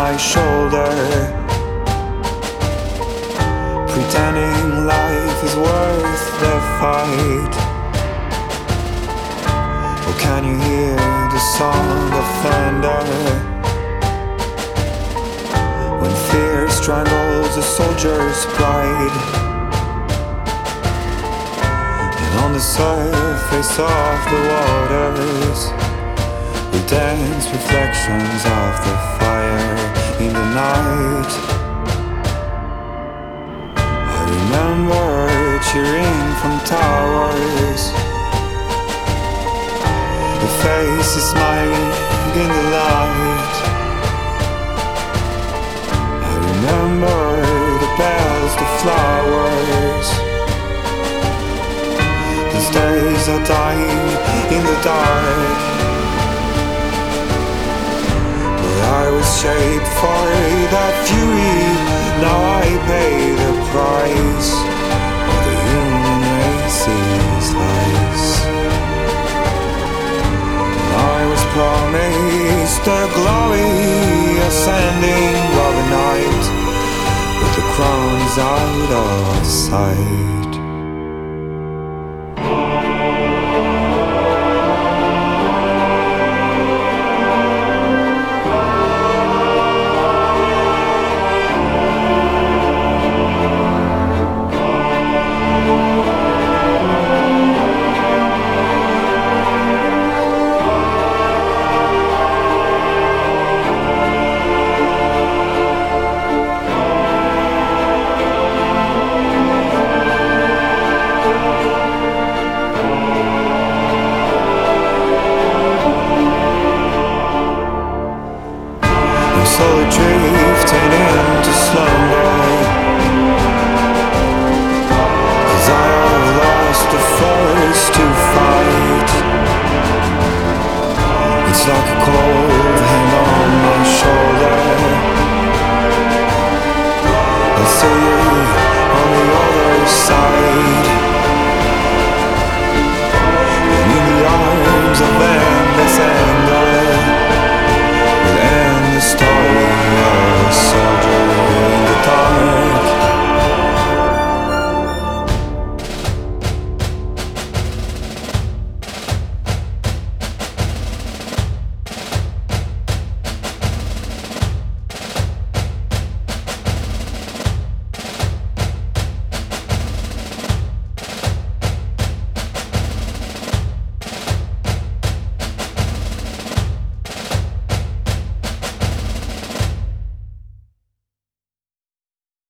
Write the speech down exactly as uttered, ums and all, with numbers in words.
my shoulder, pretending life is worth the fight. Oh, can you hear the song of thunder when fear strangles a soldier's pride? And on the surface of the waters we dance reflections of the fire in the night. I remember cheering from towers, the faces smiling in the light. I remember the bells, the flowers. These days are dying in the dark. I was shaped for that fury. Now I pay the price of the human race's lies. And I was promised the glory ascending of a night, but the crown is out of sight.